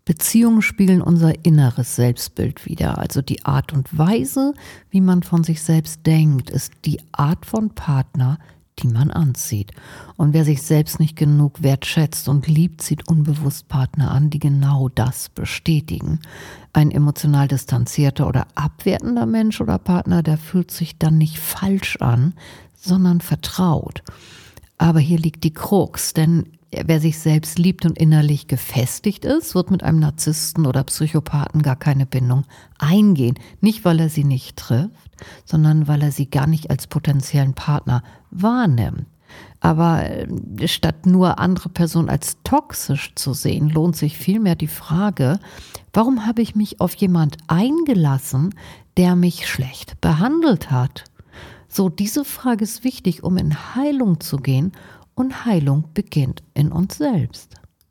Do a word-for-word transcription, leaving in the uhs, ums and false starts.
Beziehungen spiegeln unser inneres Selbstbild wider. Also die Art und Weise, wie man von sich selbst denkt, ist die Art von Partner, die man anzieht. Und wer sich selbst nicht genug wertschätzt und liebt, zieht unbewusst Partner an, die genau das bestätigen. Ein emotional distanzierter oder abwertender Mensch oder Partner, der fühlt sich dann nicht falsch an, sondern vertraut. Aber hier liegt die Krux, denn wer sich selbst liebt und innerlich gefestigt ist, wird mit einem Narzissten oder Psychopathen gar keine Bindung eingehen. Nicht, weil er sie nicht trifft, sondern weil er sie gar nicht als potenziellen Partner wahrnimmt. Aber statt nur andere Personen als toxisch zu sehen, lohnt sich vielmehr die Frage, warum habe ich mich auf jemand eingelassen, der mich schlecht behandelt hat? So, diese Frage ist wichtig, um in Heilung zu gehen. Und Heilung beginnt in uns selbst.